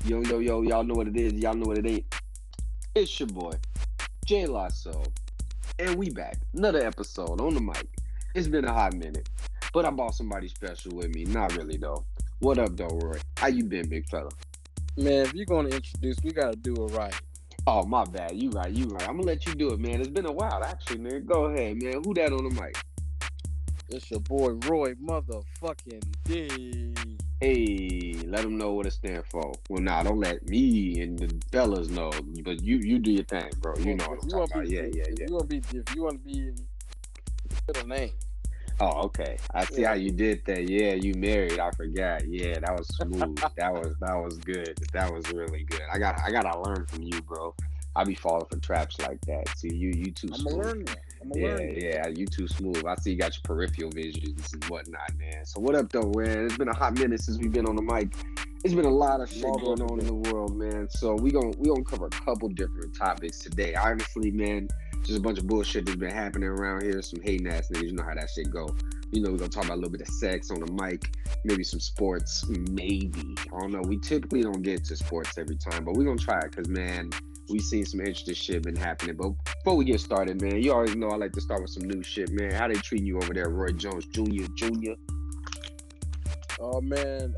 Yo, y'all know what it is. Y'all know what it ain't. It's your boy, Jay Lasso. And we back. Another episode on the mic. It's been a hot minute. But I brought somebody special with me. Not really, though. What up, though, Roy? How you been, big fella? Man, if you're going to introduce, we got to do it right. Oh, my bad. You right. I'm going to let you do it, man. It's been a while, actually, man. Go ahead, man. Who that on the mic? It's your boy, Roy motherfucking D. Hey, let them know what it stands for. Well, don't let me and the fellas know, but you do your thing, bro. You know what I'm talking about. Yeah. If you want to be middle name. Oh, okay. I see how you did that. Yeah, you married. I forgot. Yeah, that was smooth. that was good. That was really good. I gotta learn from you, bro. I be falling for traps like that. See, you too smooth. I'm gonna learn that. Yeah, you too smooth. I see you got your peripheral visions and whatnot, man. So what up, though, man? It's been a hot minute since we've been on the mic. It's been a lot of shit going on in the world, man. So we gonna cover a couple different topics today. Honestly, man, just a bunch of bullshit that's been happening around here. Some hating ass niggas. You know how that shit go. You know, we're gonna talk about a little bit of sex on the mic, maybe some sports, maybe. I don't know. We typically don't get to sports every time, but we're gonna try it because, man, we seen some interesting shit been happening. But before we get started, man, you already know I like to start with some new shit, man. How they treating you over there, Roy Jones Jr.? Oh, man,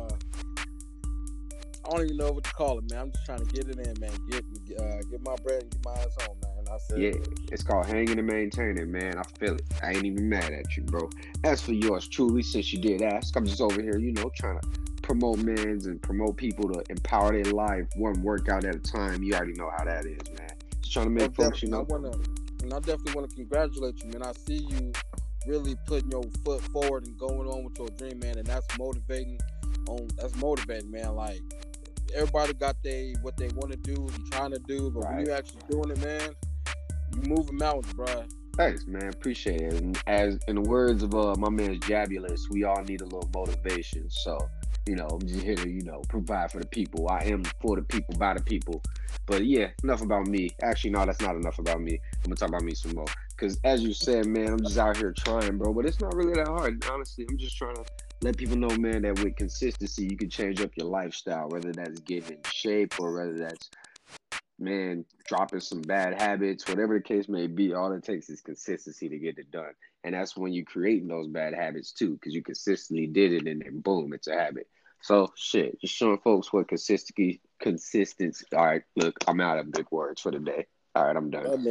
I don't even know what to call it, man. I'm just trying to get it in, man. Get my bread and get my ass home, man. Yeah, it's called hanging and maintaining, man. I feel it. I ain't even mad at you, bro. As for yours truly, since you did ask, I'm just over here, trying to promote mans and promote people to empower their life one workout at a time. You already know how that is, man. Just trying to make folks, I definitely want to congratulate you, man. I see you really putting your foot forward and going on with your dream, man, and that's motivating. That's motivating, man. Like, everybody got what they want to do and trying to do, but when you actually doing it, man, you moving mountains, bro. Thanks, man. Appreciate it. And as in the words of my man Jabulous, we all need a little motivation. So, I'm just here to, provide for the people. I am for the people, by the people. But yeah, enough about me. Actually, no, that's not enough about me. I'm gonna talk about me some more. Because as you said, man, I'm just out here trying, bro. But it's not really that hard. Honestly, I'm just trying to let people know, man, that with consistency, you can change up your lifestyle, whether that's getting in shape or whether that's, man, dropping some bad habits, whatever the case may be. All it takes is consistency to get it done. And that's when you creating those bad habits too, because you consistently did it and then boom, it's a habit. So shit, just showing folks what consistency. All right, look, I'm out of big words for the day. All right, I'm done.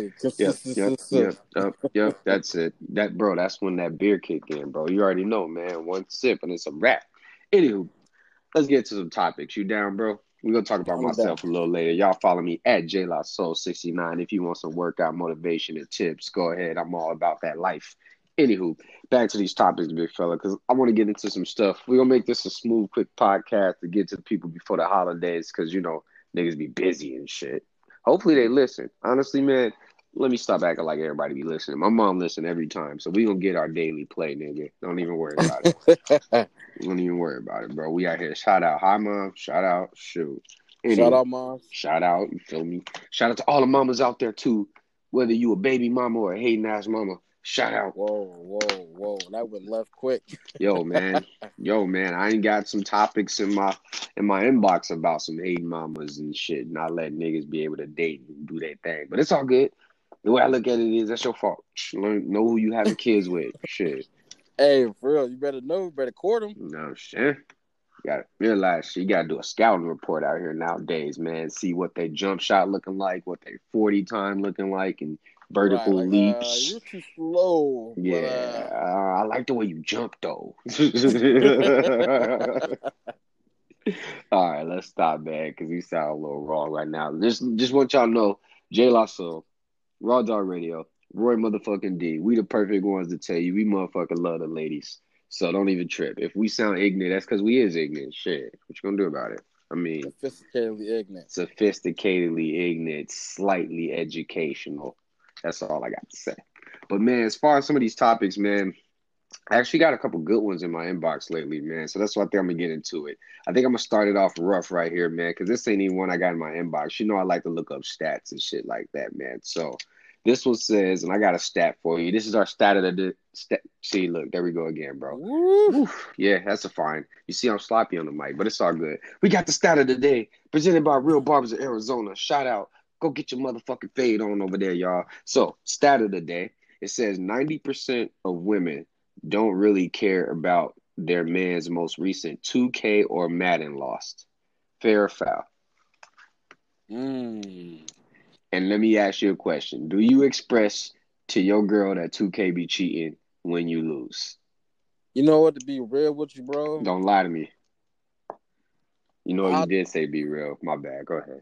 Yep. That's it. That's when that beer kick in, bro. You already know, man. One sip and it's a wrap. Anywho, let's get to some topics. You down, bro? We're going to talk about myself a little later. Y'all follow me at JLaSoul69. If you want some workout motivation and tips, go ahead. I'm all about that life. Anywho, back to these topics, big fella, because I want to get into some stuff. We're going to make this a smooth, quick podcast to get to the people before the holidays because, niggas be busy and shit. Hopefully they listen. Honestly, man, let me stop acting like everybody be listening. My mom listen every time, so we going to get our daily play, nigga. Don't even worry about it. Don't even worry about it, bro. We out here. Shout out. Hi, Mom. Shout out. Shoot. Anyway, shout out, Mom. Shout out. You feel me? Shout out to all the mamas out there, too. Whether you a baby mama or a hating-ass mama. Shout out. Whoa. That went left quick. Yo, man. I ain't got some topics in my inbox about some hating mamas and shit. Not letting niggas be able to date and do their thing. But it's all good. The way I look at it is that's your fault. Know who you having kids with. Shit. Hey, for real, you better know. You better court them. No shit. You gotta realize you gotta do a scouting report out here nowadays, man. See what they jump shot looking like, what they 40 time looking like, and vertical leaps. You're too slow. Yeah, but, I like the way you jump though. All right, let's stop, man, because you sound a little wrong right now. Just want y'all to know, Jay Lasso, Raw Dog Radio, Roy motherfucking D. We the perfect ones to tell you we motherfucking love the ladies. So don't even trip. If we sound ignorant, that's because we is ignorant. Shit. What you gonna do about it? I mean, sophisticatedly ignorant, slightly educational. That's all I got to say. But man, as far as some of these topics, man, I actually got a couple good ones in my inbox lately, man. So that's why I think I'm gonna get into it. I think I'm gonna start it off rough right here, man, because this ain't even one I got in my inbox. I like to look up stats and shit like that, man. So This one says, and I got a stat for you. This is our stat of the See, look, there we go again, bro. Woo. Oof, yeah, that's a fine. You see, I'm sloppy on the mic, but it's all good. We got the stat of the day presented by Real Barbers of Arizona. Shout out. Go get your motherfucking fade on over there, y'all. So, stat of the day. It says 90% of women don't really care about their man's most recent 2K or Madden lost. Fair or foul? Mm. And let me ask you a question. Do you express to your girl that 2K be cheating when you lose? You know what? To be real with you, bro. Don't lie to me. You know I you did say be real. My bad. Go ahead.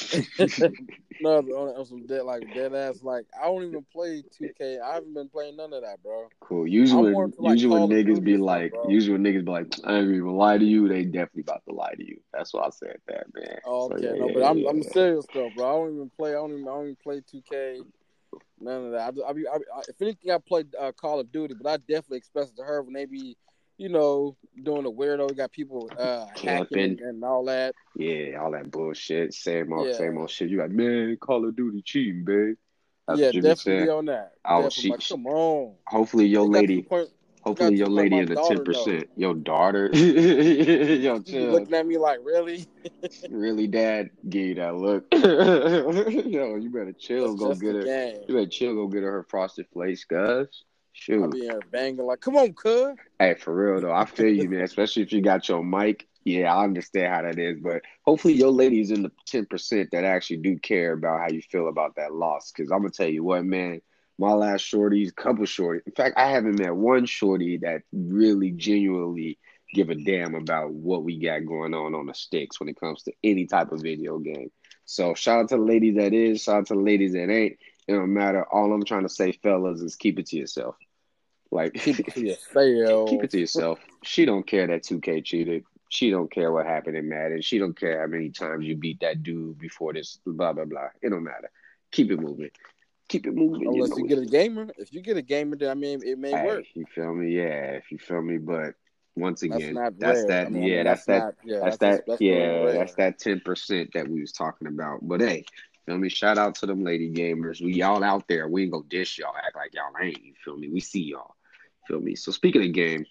no on some dead ass. Like I don't even play 2K. I haven't been playing none of that, bro. Cool. I'm more into like Usually when Call of niggas Duty be and stuff, like, bro. I ain't even lie to you. They definitely about to lie to you. That's why I said that, man. Oh, So okay, yeah, no, yeah, but yeah, I'm yeah. serious though, bro. I don't even play. I don't even play 2K. None of that. If anything, I play Call of Duty, but I definitely express it to her when they be, doing the weirdo. You got people hacking Camping. and all that. Yeah, all that bullshit. Yeah, Same old shit. You like, man, Call of Duty cheating, babe. That's yeah, what you be definitely saying. be on that. Oh, Definitely, like, come on. hopefully your It got to the lady, point. It got to the point. My in the daughter know. 10%. Your daughter, yo, She be chill. looking at me like, really? Really, dad, give you that look. Yo, you better chill. That's Go just get a her. game. You better chill. Go get her frosted flakes, cuz. I Shoot. be in there banging like, come on, cuz. Hey, for real though, I feel you, man. Especially if you got your mic. Yeah, I understand how that is. But hopefully, your lady's in the 10% that actually do care about how you feel about that loss. Because I'm gonna tell you what, man. My last shorties, couple shorties. In fact, I haven't met one shorty that really genuinely give a damn about what we got going on the sticks when it comes to any type of video game. So shout out to the ladies that is, shout out to the ladies that ain't. It don't matter. All I'm trying to say, fellas, is keep it to yourself. Like Keep it to keep yourself. it to yourself. She don't care that 2K cheated. She don't care what happened in Madden. She don't care how many times you beat that dude before this. Blah blah blah. It don't matter. Keep it moving. Keep it moving. You Unless you know. get a gamer. If you get a gamer, then I mean, it may work. Hey, you feel me? Yeah, if you feel me. But once That's again, not that's rare. that. Yeah, that's That's that. not. Yeah, That's that. that's real Yeah, that's rare. that 10% that we was talking about. But hey, feel me? Shout out to them lady gamers. We y'all out there. We ain't gonna dish y'all. Act like y'all ain't. You feel me? We see y'all. Feel me? So speaking of game,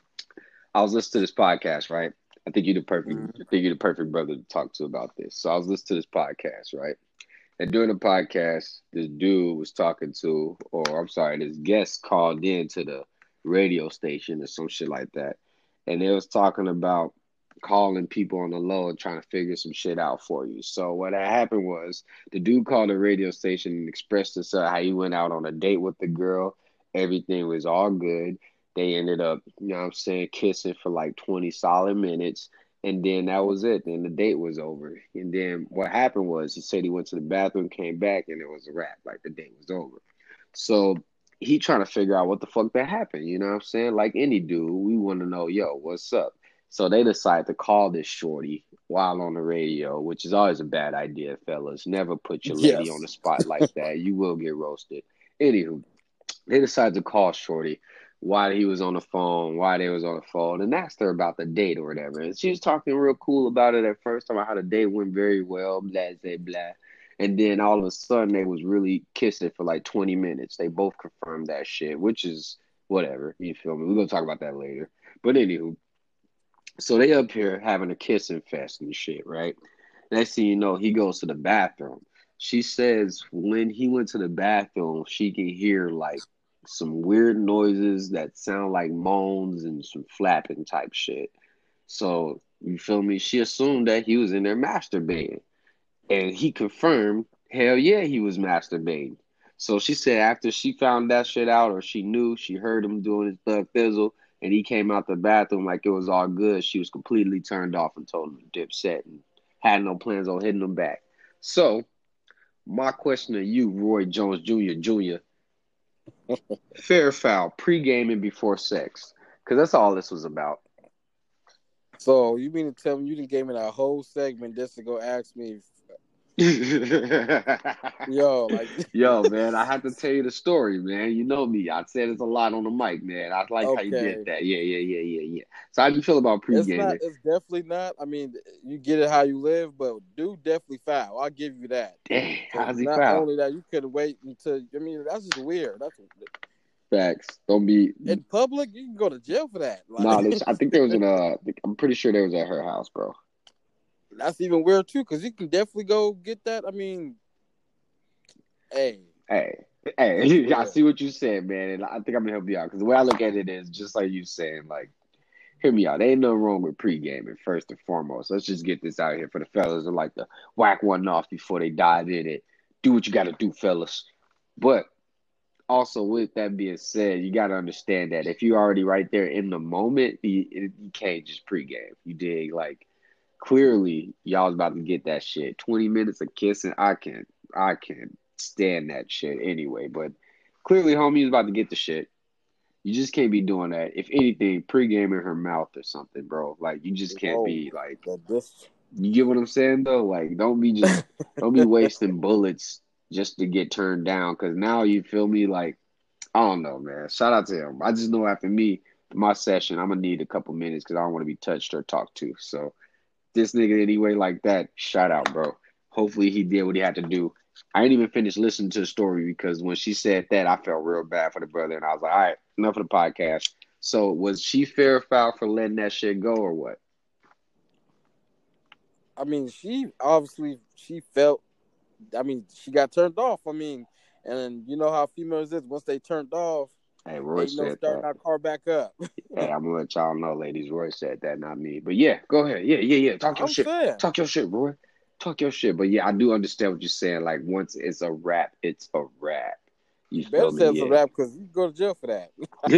I was listening to this podcast, right? I think you're the perfect. Mhm. I think you're the perfect brother to talk to about this. So I was listening to this podcast, right? And during the podcast, this dude was talking to, or I'm sorry, this guest called in to the radio station or some shit like that. And they was talking about calling people on the low and trying to figure some shit out for you. So what had happened was the dude called the radio station and expressed himself how he went out on a date with the girl. Everything was all good. They ended up, you know what I'm saying, kissing for like 20 solid minutes. And then that was it. Then the date was over. And then what happened was he said he went to the bathroom, came back, and it was a wrap. Like the date was over. So he trying to figure out what the fuck that happened. You know what I'm saying? Like any dude, we want to know, yo, what's up? So they decided to call this shorty while on the radio, which is always a bad idea, fellas. Never put your lady on the Yes. spot like that. You will get roasted. Anywho, they decided to call Shorty while he was on the phone, while they was on the phone, and asked her about the date or whatever. And she was talking real cool about it at first, about how the date went very well, blah, blah, blah. And then all of a sudden, they was really kissing for like 20 minutes. They both confirmed that shit, which is whatever. You feel me? We're going to talk about that later. But anywho, so they up here having a kissing fest and shit, right? Next thing you know, he goes to the bathroom. She says when he went to the bathroom, she can hear like some weird noises that sound like moans and some flapping type shit. So, you feel me? She assumed that he was in there masturbating. And he confirmed, hell yeah, he was masturbating. So she said after she found that shit out, or she knew, she heard him doing his thug fizzle, and he came out the bathroom like it was all good, she was completely turned off and told him to dip set and had no plans on hitting him back. So, my question to you, Roy Jones Jr., fair or foul, pre-gaming before sex? Because that's all this was about. So you mean to tell me you didn't give me that whole segment just to go ask me? Yo, like, Yo, man, I have to tell you the story, man. You know me. I said it a lot on the mic, man. I like how you did okay, that. Yeah. So how do you feel about it's not. pre-gaming? It's definitely not. I mean, you get it how you live, but dude definitely foul. I'll give you that. Dang, Because how's he not foul? only that, you couldn't wait until. I mean, that's just weird. That's Facts. Don't be. in public. You can go to jail for that. Nah, Like, this. I think there was I'm pretty sure there was at her house, bro. that's even weird too. Because you can definitely go get that. I mean, hey, Hey, that's hey. I weird. see what you said, man, and I think I'm gonna help you out because the way I look at it is just like you saying, like. Hear me out. There ain't nothing wrong with pre-gaming, first and foremost. Let's just get this out here for the fellas who like to whack one off before they dive in it. Do what you got to do, fellas. But also, with that being said, you got to understand that if you're already right there in the moment, you can't just pre-game. You dig? Like, clearly, y'all was about to get that shit. 20 minutes of kissing, I can't stand that shit anyway. But clearly, homie was about to get the shit. You just can't be doing that. If anything, pregame in her mouth or something, bro. Like you just can't Whoa, be like that this. you get what I'm saying though? Like don't be wasting bullets just to get turned down because now you feel me like I don't know, man. Shout out to him. I just know after me, my session, I'm gonna need a couple minutes because I don't want to be touched or talked to. So this nigga anyway like that, shout out, bro. Hopefully he did what he had to do. I didn't even finish listening to the story because when she said that, I felt real bad for the brother, and I was like, all right, enough of the podcast. So was she fair or foul for letting that shit go or what? I mean, she felt. I mean, she got turned off. I mean, and you know how females is. Once they turned off, Hey, Roy ain't no said starting that. our car back up. Hey, I'm gonna let y'all know, ladies. Roy said that, not me. But yeah, go ahead. Yeah. Talk your I'm shit. saying, Talk your shit, Roy. Talk your shit. But yeah, I do understand what you're saying. Like once it's a rap, it's a rap. You you better feel me? say it's a Yeah. rap because you go to jail for that.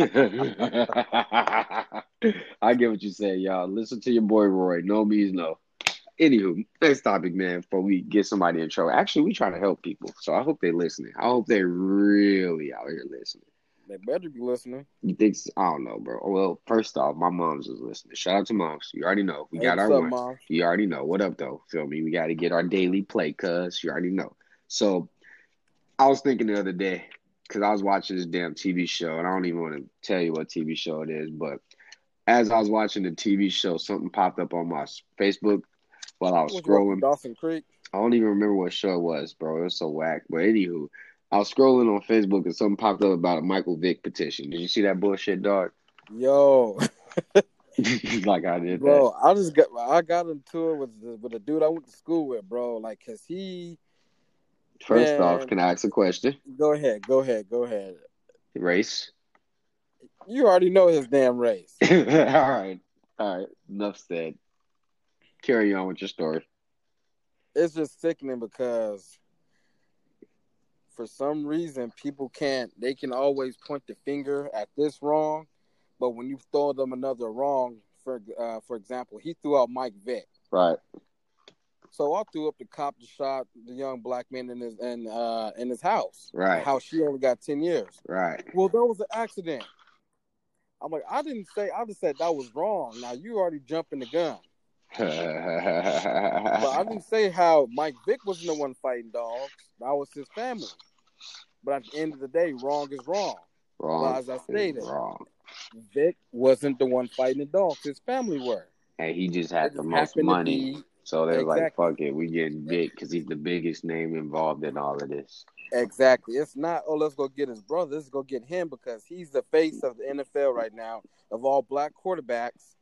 I get what you say, y'all. Listen to your boy Roy. No means no. Anywho, next topic, man, before we get somebody in trouble. Actually, we trying to help people. So I hope they're listening. I hope they're really out here listening. They better be listening. You think, I don't know, bro. Well, first off, my mom's is listening. Shout out to moms. You already know. We Hey, got what's our up, one. mom? You already know. What up, though? Feel me? We got to get our daily play, cuz. You already know. So I was thinking the other day, because I was watching this damn TV show, and I don't even want to tell you what TV show it is, but as I was watching the TV show, something popped up on my Facebook while I was What you watching, scrolling. Dawson Creek? I don't even remember what show it was, bro. It was so whack. But anywho, I was scrolling on Facebook and something popped up about a Michael Vick petition. Did you see that bullshit, dog? Yo, Like I did that. bro, I got into it with a dude I went to school with, bro. Like, cause he, First off, man, can I ask a question? go ahead. Race? You already know his damn race. All right. All right. Enough said. Carry on with your story. It's just sickening because for some reason they can always point the finger at this wrong, but when you throw them another wrong, for example, he threw out Mike Vick. Right. So I threw up the cop that shot the young black man in his house. Right. How she only got 10 years. Right. Well, that was an accident. I'm like, I just said that was wrong. Now you already jumping the gun. But I didn't say how Mike Vick wasn't the one fighting dogs. That was his family. But at the end of the day, wrong is wrong. Wrong. But as I stated, Wrong. Vic wasn't the one fighting the dogs. His family were. And he just had It the just most happened to money. be So they're like, exactly. fuck it, we getting big because he's the biggest name involved in all of this. Exactly. It's not, oh, let's go get his brother. Let's go get him because he's the face of the NFL right now of all black quarterbacks.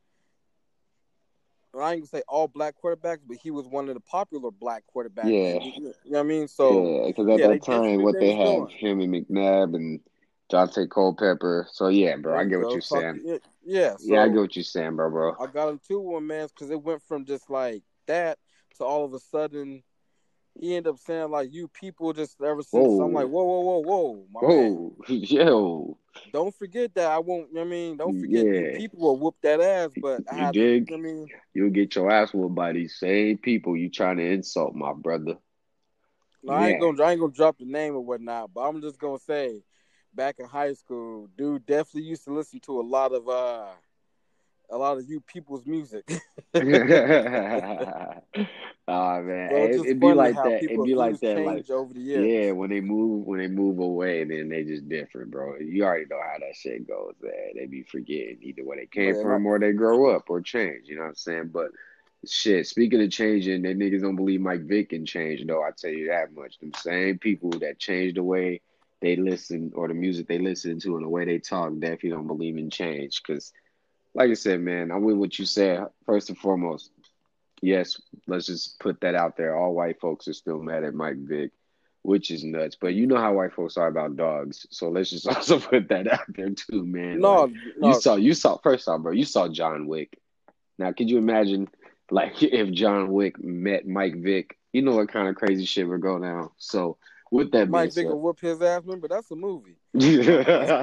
I ain't gonna say all black quarterbacks, but he was one of the popular black quarterbacks. Yeah. You know what I mean? So, Yeah, because at yeah, they that did time, what what they they was had, doing. him and McNabb and Jonte Culpepper. So, yeah, bro, There I you get what go. you're saying. Yeah, Yeah, I get so what you're saying, bro. I got into one, man, because it went from just like that to all of a sudden he ended up saying like you people just ever since. I'm like, Whoa. whoa, my man. Whoa. Yo. Don't forget that I won't. I mean, don't forget you Yeah. people will whoop that ass. But I You had to. dig? I mean, You'll get your ass whooped by these same people you trying to insult, my brother. no, Yeah. I ain't gonna drop the name or whatnot. But I'm just gonna say, back in high school, dude definitely used to listen to a lot of you people's music. Man, Bro, it's just it'd be funny like how that. It'd people's be like views that. Like, change over the yeah, years. when they move away, then they just different, bro. You already know how that shit goes. Man. They be forgetting either where they came Man, from or they grow up or change. You know what I'm saying? But shit, speaking of changing, they niggas don't believe Mike Vick can change, though. I tell you that much. Them same people that changed the way they listen or the music they listen to and the way they talk definitely don't believe in change. Because, like I said, man, I'm with what you said. First and foremost, yes, let's just put that out there. All white folks are still mad at Mike Vick, which is nuts. But you know how white folks are about dogs. So let's just also put that out there too, man. Like no, no, you saw first off, bro, you saw John Wick. Now, could you imagine like if John Wick met Mike Vick? You know what kind of crazy shit would go down. So with that being Mike Vick said. will whoop his ass, man, but that's a movie. Hey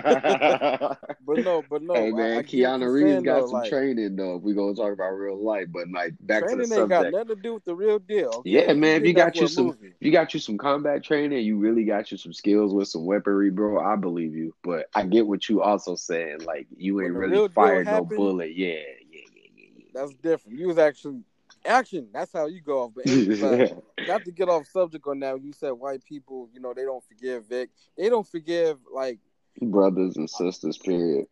But no, I man, get what you're Keanu Reeves saying though. got some Like training though. If we gonna talk about real life, but like back to the training ain't got subject. nothing to do with the real deal. Yeah, Okay, he man, if did that for a movie. you got you some combat training, you really got you some skills with some weaponry, bro. I believe you. But I get what you also saying. Like you When ain't the really real deal fired no happened, bullet. that's different. You was actually action. That's how you go off. But Yeah. not to get off subject on that. You said white people, they don't forgive Vic. They don't forgive like Brothers and sisters, period.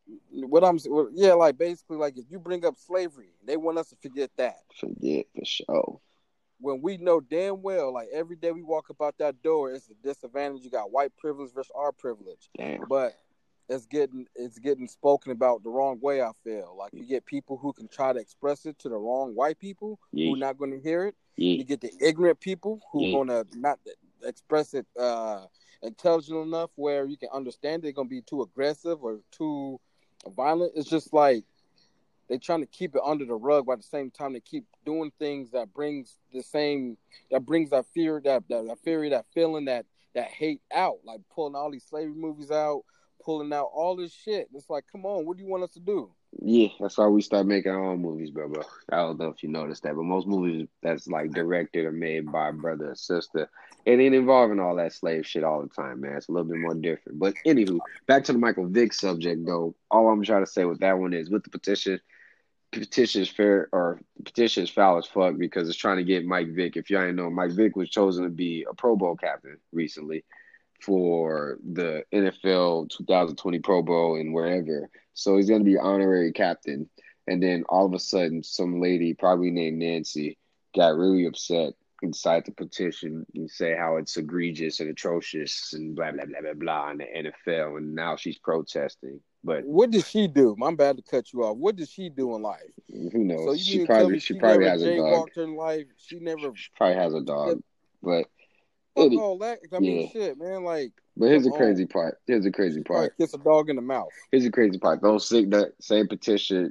yeah, like basically like if you bring up slavery, they want us to forget that. Forget for sure. When we know damn well, like every day we walk about that door, it's a disadvantage. You got white privilege versus our privilege, Damn. but it's getting spoken about the wrong way. I feel like you get people who can try to express it to the wrong white people who Yeah. are not going to hear it. Yeah. You get the ignorant people who are Yeah. going to not express it intelligent enough where you can understand it. They're going to be too aggressive or too violent. It's just like they trying to keep it under the rug, but at the same time they keep doing things that brings that fear, that fury, that feeling, that hate out, like pulling all these slavery movies out, pulling out all this shit. It's like, come on, what do you want us to do? Yeah, that's why we start making our own movies, bro. I don't know if you noticed that, but most movies that's like directed or made by a brother or sister, it ain't involving all that slave shit all the time, man. It's a little bit more different. But anywho, back to the Michael Vick subject, though. All I'm trying to say with that one is with the petition is fair or the petition is foul as fuck because it's trying to get Mike Vick. If y'all ain't know, Mike Vick was chosen to be a Pro Bowl captain recently for the NFL 2020 Pro Bowl and wherever. So he's going to be honorary captain. And then all of a sudden, some lady, probably named Nancy, got really upset and decided to petition and say how it's egregious and atrocious and blah, blah, blah, blah, blah in the NFL. And now she's protesting. But What did she do? I'm bad to cut you off. What did she do in life? who So knows? you mean to tell me She she probably never has a dog. jaywalked in life? She never She probably has a said, dog. But fuck it, all that. I mean, yeah. shit, man. Like, But here's come the on. crazy part. Here's the crazy She probably part. kiss a dog in the mouth. Here's the crazy part. Those sick that same petition.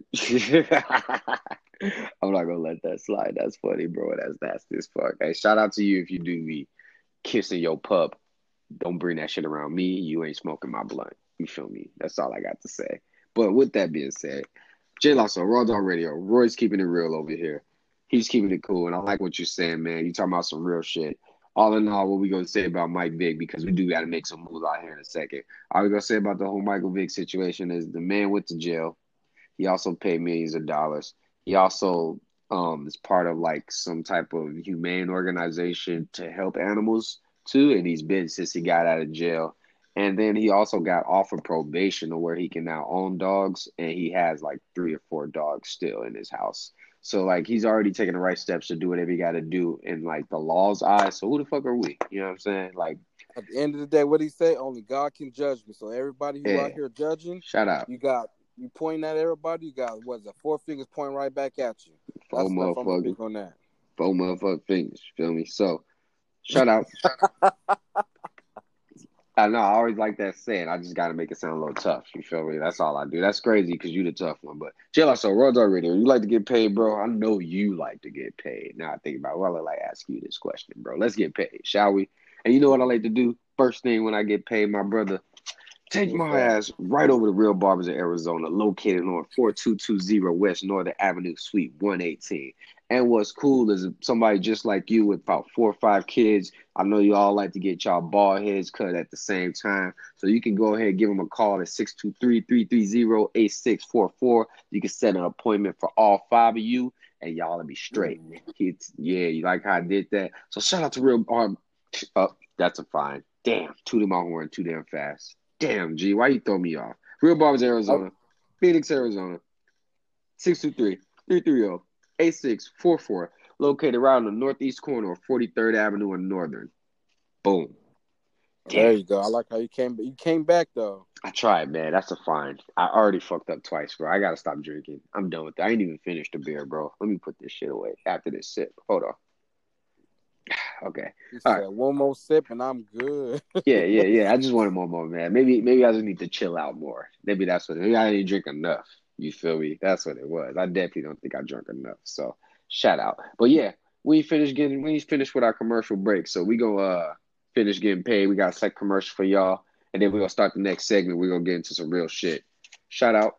I'm not gonna let that slide. That's funny, bro. That's nasty as fuck. Hey, shout out to you if you do be kissing your pup. Don't bring that shit around me. You ain't smoking my blunt. You feel me? That's all I got to say. But with that being said, J Lasso, Raw Dog Radio. Roy's keeping it real over here. He's keeping it cool, and I like what you're saying, man. You talking about some real shit. All in all, what we gonna say about Mike Vick because we do got to make some moves out here in a second. All we gonna say about the whole Michael Vick situation is the man went to jail. He also paid millions of dollars. He also is part of like some type of humane organization to help animals too, and he's been since he got out of jail. And then he also got offered probation to where he can now own dogs, and he has like 3 or 4 dogs still in his house. So like he's already taking the right steps to do whatever he got to do in like the law's eyes. So who the fuck are we? You know what I'm saying? Like, At the end of the day, what he say? Only God can judge me. So everybody who yeah, out here judging, shout out, you pointing at everybody. You got what's it? 4 fingers pointing right back at you. four That's enough. I'm gonna motherfuckers, speak on that. 4 motherfucking fingers. Feel me? So shout out. I know. I always like that saying. I just got to make it sound a little tough. You feel me? That's all I do. That's crazy because you the tough one. But Jill, so Rods already. You like to get paid, bro? I know you like to get paid. Now I think about it. Well, I like ask you this question, bro. Let's get paid, shall we? And you know what I like to do? First thing when I get paid, my brother, take What's my that? ass right over to Real Barbers in Arizona, located on 4220 West Northern Avenue, Suite 118. And what's cool is somebody just like you with about 4 or 5 kids. I know you all like to get y'all bald heads cut at the same time. So you can go ahead and give them a call at 623-330-8644. You can set an appointment for all 5 of you. and y'all will be straight. You like how I did that? So shout out to Real that's a fine. Damn, tooted my horn too damn fast. Damn, G, why you throw me off? Real Barbers, Arizona. Phoenix, Arizona. 623-330-8644. Located right on the northeast corner of 43rd Avenue and Northern. Boom. Damn. There you go. I like how you came. You came back though. I tried, man. That's a fine. I already fucked up twice, bro. I gotta stop drinking. I'm done with that. I ain't even finished the beer, bro. Let me put this shit away after this sip. Hold on. Okay. All right. One more sip and I'm good. Yeah. I just wanted more, man. Maybe I just need to chill out more. Maybe that's what. Maybe I didn't drink enough. You feel me? That's what it was. I definitely don't think I drank enough. So shout out. But yeah, we finished with our commercial break. So we go finish getting paid. We got a second commercial for y'all, and then we're gonna start the next segment. We're gonna get into some real shit. Shout out.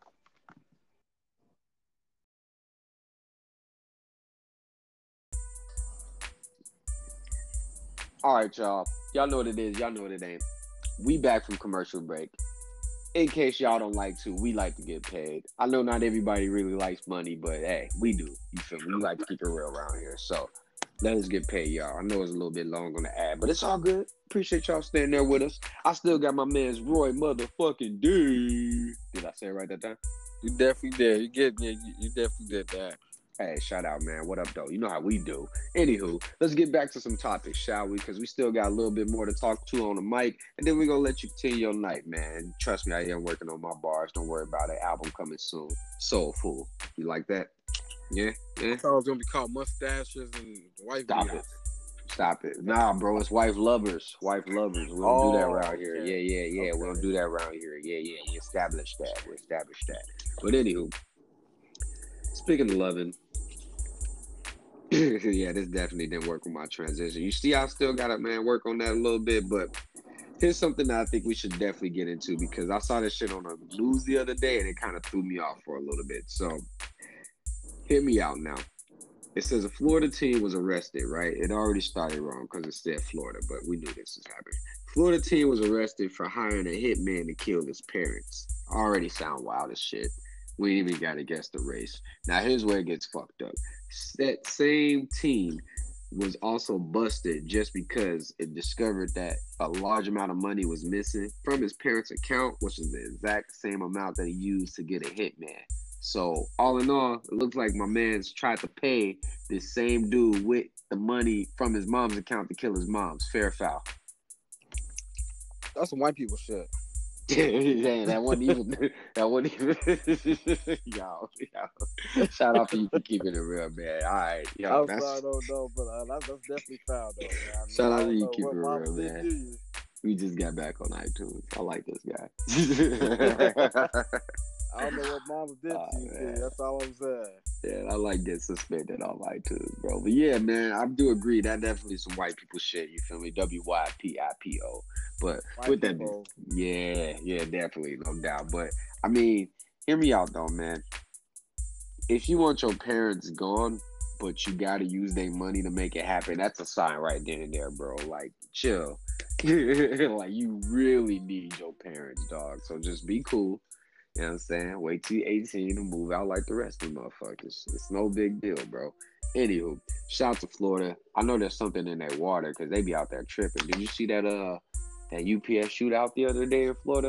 All right, y'all. Y'all know what it is. Y'all know what it ain't. We back from commercial break. In case y'all don't like to, we like to get paid. I know not everybody really likes money, but hey, we do. You feel me? We like to keep it real around here. So let us get paid, y'all. I know it's a little bit long on the ad, but it's all good. Appreciate y'all staying there with us. I still got my man's Roy motherfucking D. Did I say it right that time? You definitely did. You definitely did that. Hey, shout out, man. What up, though? You know how we do. Anywho, let's get back to some topics, shall we? Because we still got a little bit more to talk to on the mic. And then we're going to let you continue your night, man. Trust me, I am working on my bars. Don't worry about it. Album coming soon. Soulful. You like that? Yeah? I thought it was going to be called Mustaches and Wife Beaters. Stop it. Nah, bro. It's wife lovers. Wife lovers. We don't do that around here. Yeah. Okay. We don't do that around here. Yeah. We established that. But anywho, speaking of loving, yeah, this definitely didn't work with my transition. You see, I still got to, man, work on that a little bit, but here's something that I think we should definitely get into because I saw this shit on the news the other day and it kind of threw me off for a little bit. So, hear me out now. It says a Florida teen was arrested, right? It already started wrong because it said Florida, but we knew this was happening. Florida teen was arrested for hiring a hitman to kill his parents. Already sound wild as shit. We ain't even got to guess the race. Now, here's where it gets fucked up. That same teen was also busted just because it discovered that a large amount of money was missing from his parents' account, which is the exact same amount that he used to get a hitman. So, all in all, it looks like my man's tried to pay this same dude with the money from his mom's account to kill his mom's. Fair foul. That's some white people shit. that wasn't even. Yo. Shout out to you for keeping it real, man. All right. Yo, I'm sorry, no, but that's definitely foul, though, man. Shout out to you keeping it real, man. We just got back on iTunes. I like this guy. I don't know what mama did to you, man. That's all I'm saying. Yeah, I like getting suspended on iTunes, bro. But yeah, man, I do agree. That definitely some white people shit, you feel me? WYPIPO. But white with that, yeah, definitely, no doubt. But, I mean, hear me out, though, man. If you want your parents gone, but you got to use their money to make it happen, that's a sign right then and there, bro. Like, chill. Like, you really need your parents, dog. So just be cool. You know what I'm saying? Wait till you're 18 and move out like the rest of the motherfuckers. It's no big deal, bro. Anywho, shout out to Florida. I know there's something in that water because they be out there tripping. Did you see that UPS shootout the other day in Florida?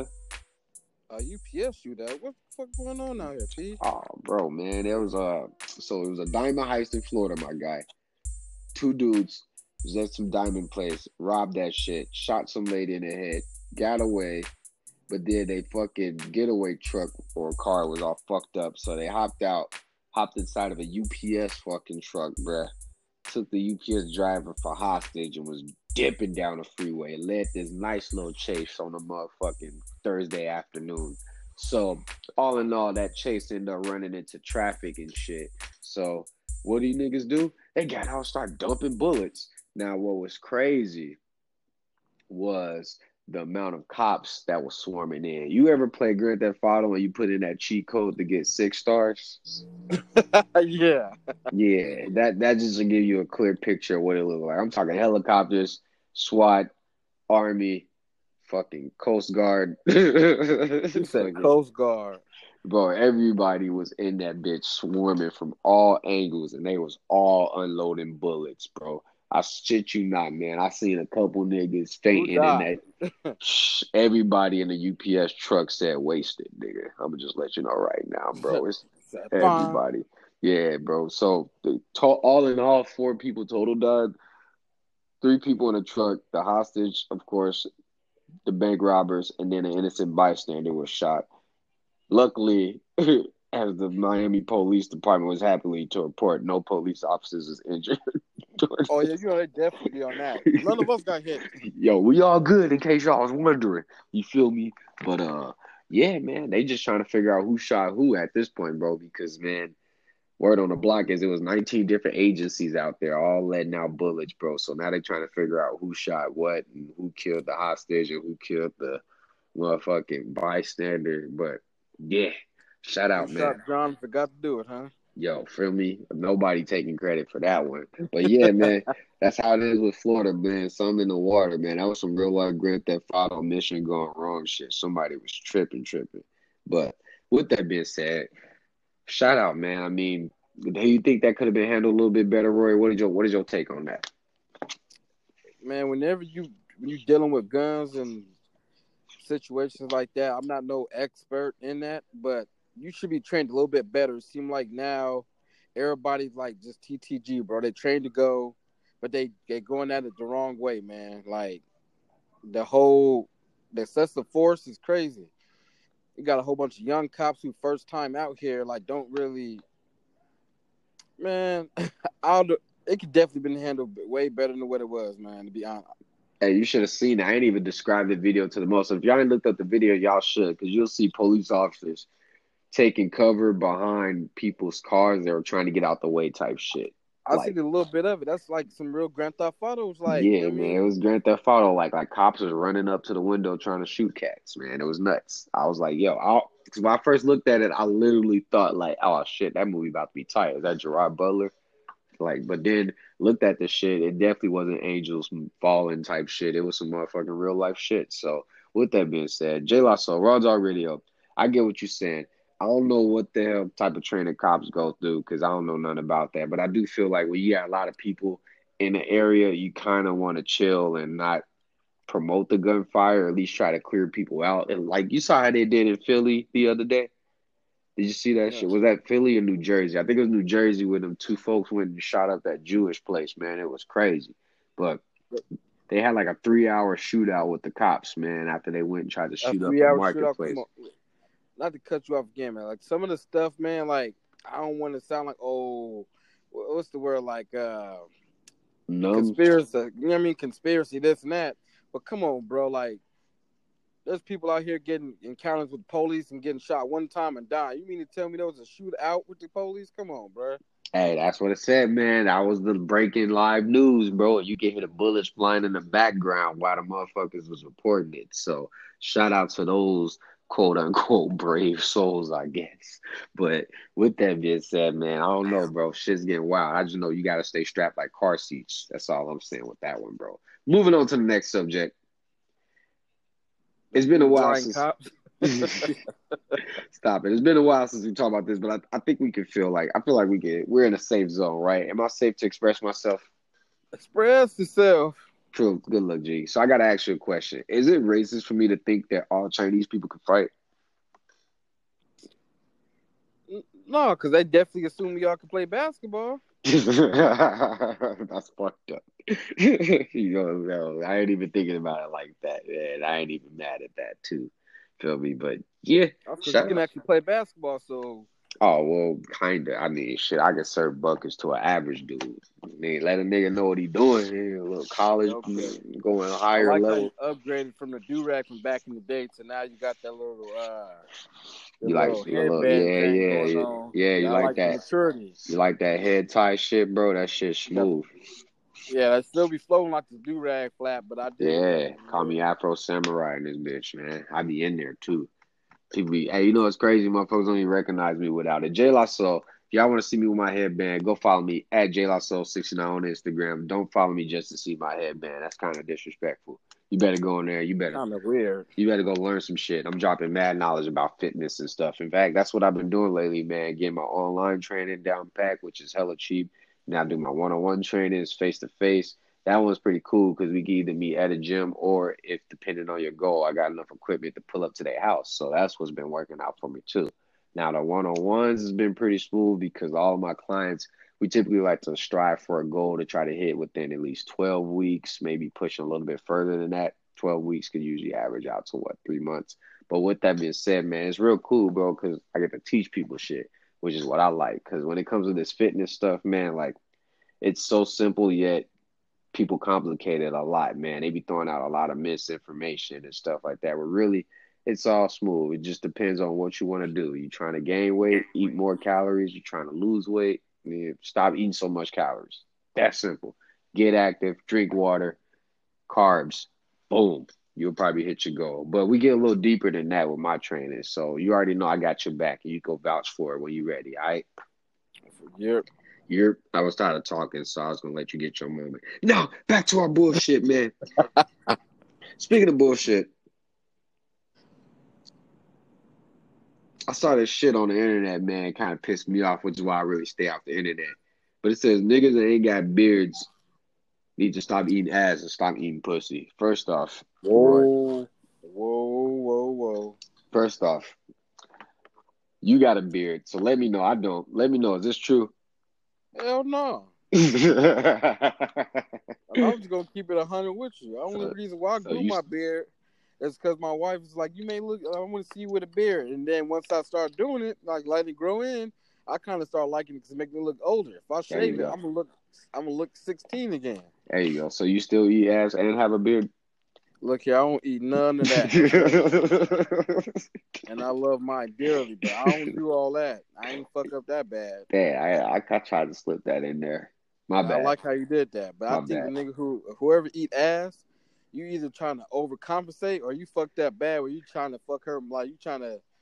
UPS shootout? What the fuck going on out here, P? Oh, bro, man. There was so it was a diamond heist in Florida, my guy. Two dudes was at some diamond place, robbed that shit, shot some lady in the head, got away. But then they fucking getaway truck or car was all fucked up. So they hopped inside of a UPS fucking truck, bruh. Took the UPS driver for hostage and was dipping down the freeway. It led this nice little chase on a motherfucking Thursday afternoon. So all in all, that chase ended up running into traffic and shit. So what do you niggas do? They got out and start dumping bullets. Now what was crazy was the amount of cops that was swarming in. You ever play Grand Theft Auto and you put in that cheat code to get 6 stars? Yeah. Yeah, that just to give you a clear picture of what it looked like. I'm talking helicopters, SWAT, Army, fucking Coast Guard. You said Coast Guard. Bro, everybody was in that bitch swarming from all angles, and they was all unloading bullets, bro. I shit you not, man. I seen a couple niggas Who fainting in died? that. Everybody in the UPS truck said wasted, nigga. I'm gonna just let you know right now, bro. It's Said, fine. everybody. Yeah, bro. So all in all, 4 people total died. 3 people in the truck. The hostage, of course, the bank robbers, and then an innocent bystander was shot. Luckily, as the Miami Police Department was happy to report, no police officers was injured during Oh yeah, this. they definitely be on that. None of us got hit. Yo, we all good in case y'all was wondering. You feel me? But yeah, man, they just trying to figure out who shot who at this point, bro, because man, word on the block is it was 19 different agencies out there all letting out bullets, bro. So now they trying to figure out who shot what and who killed the hostage and who killed the motherfucking bystander. But yeah, shout Who out, shot man. John? Forgot to do it, huh? Yo, feel me? Nobody taking credit for that one. But yeah, man, that's how it is with Florida, man. Something in the water, man. That was some real life Grand Theft Auto mission going wrong shit. Somebody was tripping. But with that being said, shout out, man. I mean, do you think that could have been handled a little bit better, Roy? What is your take on that? Man, when you dealing with guns and situations like that, I'm not no expert in that, but you should be trained a little bit better. It seems like now everybody's like just TTG, bro. They trained to go, but they going at it the wrong way, man. Like the whole the excessive force is crazy. You got a whole bunch of young cops who first time out here, like don't really, man. I'll it could definitely been handled way better than what it was, man. To be honest, Hey, you should have seen it. I ain't even described the video to the most. So if y'all ain't looked up the video, y'all should, because you'll see police officers taking cover behind people's cars that were trying to get out the way type shit. I Like, seen a little bit of it. That's like some real Grand Theft Autos, like you know yeah, what I man, it mean. was Grand Theft Auto. Like cops was running up to the window trying to shoot cats. Man, it was nuts. I was like, yo, because when I first looked at it, I literally thought like, oh shit, that movie about to be tight. Is that Gerard Butler? Like, but then looked at the shit. It definitely wasn't angels falling type shit. It was some motherfucking real life shit. So with that being said, J Lasso, Raw Dog Radio. I get what you're saying. I don't know what the hell type of training cops go through because I don't know nothing about that. But I do feel like when you got a lot of people in the area, you kind of want to chill and not promote the gunfire, or at least try to clear people out. And like you saw how they did in Philly the other day. Did you see that shit? Yes. Was that Philly or New Jersey? I think it was New Jersey where them 2 folks went and shot up that Jewish place, man. It was crazy. But they had like a 3 hour shootout with the cops, man, after they went and tried to A shoot up a 3 hour shootout. Come marketplace. on, not to cut you off again, man. Like some of the stuff, man. Like I don't want to sound like what's the word? Like Numb. conspiracy. You know what I mean? Conspiracy, this and that. But come on, bro. Like there's people out here getting encounters with the police and getting shot one time and dying. You mean to tell me there was a shootout with the police? Come on, bro. Hey, that's what it said, man. That was the breaking live news, bro. You can hear the bullets flying in the background while the motherfuckers was reporting it. So shout out to those quote unquote brave souls, I guess. But with that being said, man, I don't know, bro. Shit's getting wild. I just know you gotta stay strapped like car seats. That's all I'm saying with that one, bro. Moving on to the next subject. It's been a These while lying since cops. Stop it. It's been a while since we talked about this, but I think we can feel like I feel like we're in a safe zone, right? Am I safe to express myself? Express yourself. True. Good luck, G. So I gotta ask you a question. Is it racist for me to think that all Chinese people can fight? No, because they definitely assume y'all can play basketball. That's fucked up. No, I ain't even thinking about it like that, man. I ain't even mad at that too. Feel me? But yeah, That's because you shout can out. actually play basketball. So Oh, well, kinda. I mean, shit, I can serve buckets to an average dude. I mean, let a nigga know what he doing here. A little college, okay. going I higher like how you level. upgraded from the do rag from back in the day to now you got the You like little the little, headband yeah, thing yeah, going yeah, on. yeah. Yeah, You I like like the that? maturity. You like that head tie shit, bro? That shit Got, smooth. yeah, I still be flowing like the do rag flap, but I dig it Yeah, though. call me Afro Samurai in this bitch, man. I be in there too. People be, hey, you know what's crazy? Motherfuckers don't even recognize me without it. J Lasso, if y'all want to see me with my headband, go follow me at JLasso69 on Instagram. Don't follow me just to see my headband. That's kind of disrespectful. You better go in there. You better Kind of weird. go learn some shit. I'm dropping mad knowledge about fitness and stuff. In fact, that's what I've been doing lately, man. Getting my online training down packed, which is hella cheap. Now I do my one-on-one trainings face to face. That one's pretty cool because we can either meet at a gym or, if depending on your goal, I got enough equipment to pull up to their house. So that's what's been working out for me too. Now the one-on-ones has been pretty smooth because all of my clients, we typically like to strive for a goal to try to hit within at least 12 weeks, maybe pushing a little bit further than that. 12 weeks could usually average out to 3 months. But with that being said, man, it's real cool, bro, because I get to teach people shit, which is what I like. Because when it comes to this fitness stuff, man, like, it's so simple, yet people complicate it a lot, man. They be throwing out a lot of misinformation and stuff like that. But really, it's all smooth. It just depends on what you want to do. You trying to gain weight, eat more calories. You trying to lose weight, stop eating so much calories. That simple. Get active, drink water, carbs. Boom. You'll probably hit your goal. But we get a little deeper than that with my training. So you already know I got your back, and you go vouch for it when you're ready, all right? I was tired of talking, so I was going to let you get your moment. Now, back to our bullshit, man. Speaking of bullshit, I saw this shit on the internet, man. Kind of pissed me off, which is why I really stay off the internet. But it says niggas that ain't got beards need to stop eating ass and stop eating pussy. First off, Whoa. First off, you got a beard, so let me know. I don't. Let me know. Is this true? Hell no. I'm just gonna keep it 100 with you. The only reason why I grew my beard is because my wife was like, "You may look. I want to see you with a beard." And then once I start doing it, like let it grow in, I kind of start liking it because it makes me look older. If I shave it, I'm gonna look 16 again. There you go. So you still eat ass and have a beard? Look here, I don't eat none of that. And I love mine dearly, but I don't do all that. I ain't fuck up that bad. Yeah, I tried to slip that in there. My bad. I like how you did that, but I think the nigga whoever eat ass, you either trying to overcompensate or you fuck that bad where you trying to fuck her, like you trying